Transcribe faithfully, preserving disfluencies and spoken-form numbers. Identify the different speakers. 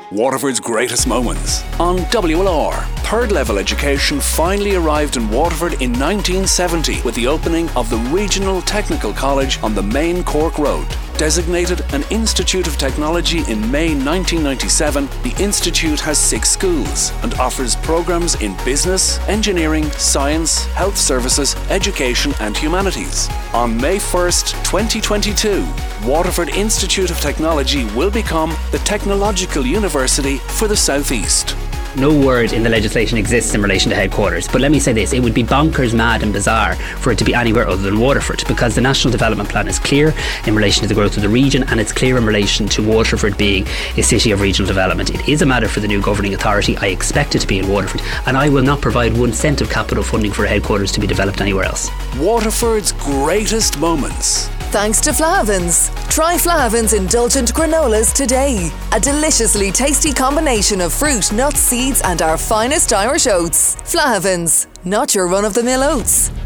Speaker 1: Waterford's greatest moments on W L R. Third level education finally arrived in Waterford in nineteen seventy with the opening of the Regional Technical College on the main Cork Road. Designated an Institute of Technology in May nineteen ninety-seven, the Institute has six schools and offers programmes in business, engineering, science, health services, education and humanities. On May first, twenty twenty-two, Waterford Institute of Technology will become the Technological University for the South East.
Speaker 2: No word in the legislation exists in relation to headquarters, but let me say this, it would be bonkers, mad and bizarre for it to be anywhere other than Waterford, because the National Development Plan is clear in relation to the growth of the region, and it's clear in relation to Waterford being a city of regional development. It is a matter for the new governing authority. I expect it to be in Waterford, and I will not provide one cent of capital funding for a headquarters to be developed anywhere else.
Speaker 1: Waterford's greatest moments.
Speaker 3: Thanks to Flahavans. Try Flahavans Indulgent Granolas today. A deliciously tasty combination of fruit, nuts, seeds and our finest Irish oats. Flahavans, not your run-of-the-mill oats.